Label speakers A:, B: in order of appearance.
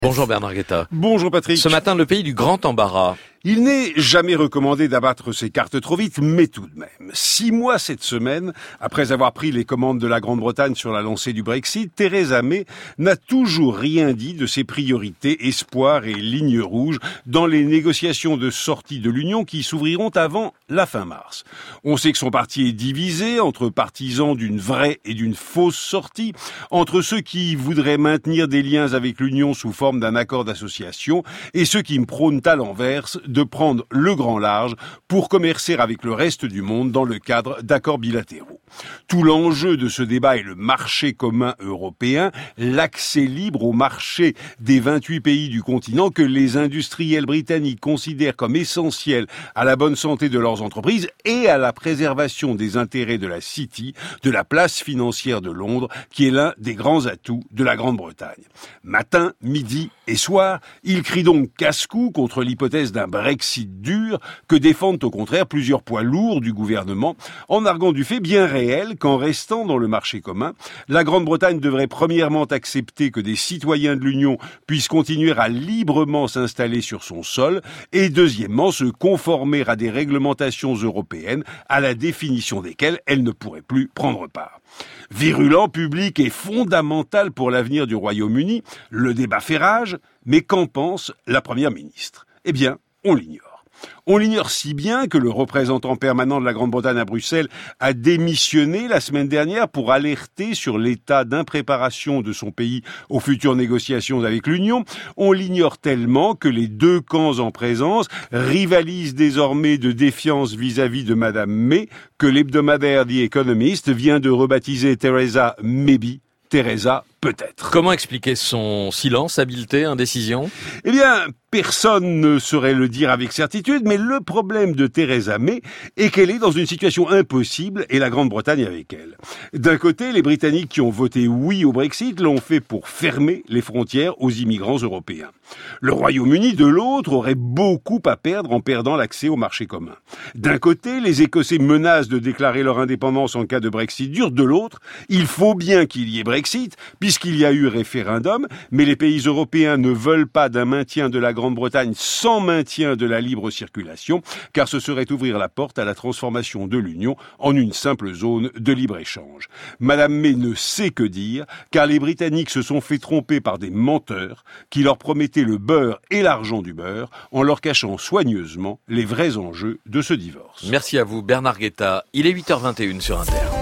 A: Bonjour Bernard Guetta.
B: Bonjour Patrick.
A: Ce matin, le pays du grand embarras.
B: Il n'est jamais recommandé d'abattre ses cartes trop vite, mais tout de même. 6 mois cette semaine, après avoir pris les commandes de la Grande-Bretagne sur la lancée du Brexit, Theresa May n'a toujours rien dit de ses priorités, espoirs et lignes rouges dans les négociations de sortie de l'Union qui s'ouvriront avant la fin mars. On sait que son parti est divisé entre partisans d'une vraie et d'une fausse sortie, entre ceux qui voudraient maintenir des liens avec l'Union sous forme d'un accord d'association et ceux qui prônent à l'inverse de prendre le grand large pour commercer avec le reste du monde dans le cadre d'accords bilatéraux. Tout l'enjeu de ce débat est le marché commun européen, l'accès libre au marché des 28 pays du continent que les industriels britanniques considèrent comme essentiel à la bonne santé de leurs entreprises et à la préservation des intérêts de la City, de la place financière de Londres, qui est l'un des grands atouts de la Grande-Bretagne. Matin, midi et soir, ils crient donc casse-cou contre l'hypothèse d'un Brexit dur que défendent au contraire plusieurs poids lourds du gouvernement, en arguant du fait bien réel qu'en restant dans le marché commun, la Grande-Bretagne devrait premièrement accepter que des citoyens de l'Union puissent continuer à librement s'installer sur son sol et deuxièmement se conformer à des réglementations européennes à la définition desquelles elle ne pourrait plus prendre part. Virulent, public et fondamental pour l'avenir du Royaume-Uni, le débat fait rage, mais qu'en pense la Première ministre ? Eh bien, on l'ignore. On l'ignore si bien que le représentant permanent de la Grande-Bretagne à Bruxelles a démissionné la semaine dernière pour alerter sur l'état d'impréparation de son pays aux futures négociations avec l'Union. On l'ignore tellement que les deux camps en présence rivalisent désormais de défiance vis-à-vis de Madame May, que l'hebdomadaire The Economist vient de rebaptiser Theresa Maybe, Theresa peut-être.
A: Comment expliquer son silence, habileté, indécision ?
B: Eh bien, personne ne saurait le dire avec certitude, mais le problème de Theresa May est qu'elle est dans une situation impossible et la Grande-Bretagne avec elle. D'un côté, les Britanniques qui ont voté oui au Brexit l'ont fait pour fermer les frontières aux immigrants européens. Le Royaume-Uni, de l'autre, aurait beaucoup à perdre en perdant l'accès au marché commun. D'un côté, les Écossais menacent de déclarer leur indépendance en cas de Brexit dur. De l'autre, il faut bien qu'il y ait Brexit, puisqu'il y a eu référendum, mais les pays européens ne veulent pas d'un maintien de la Grande-Bretagne sans maintien de la libre circulation, car ce serait ouvrir la porte à la transformation de l'Union en une simple zone de libre-échange. Madame May ne sait que dire, car les Britanniques se sont fait tromper par des menteurs qui leur promettaient le beurre et l'argent du beurre en leur cachant soigneusement les vrais enjeux de ce divorce.
A: Merci à vous Bernard Guetta. Il est 8h21 sur Inter.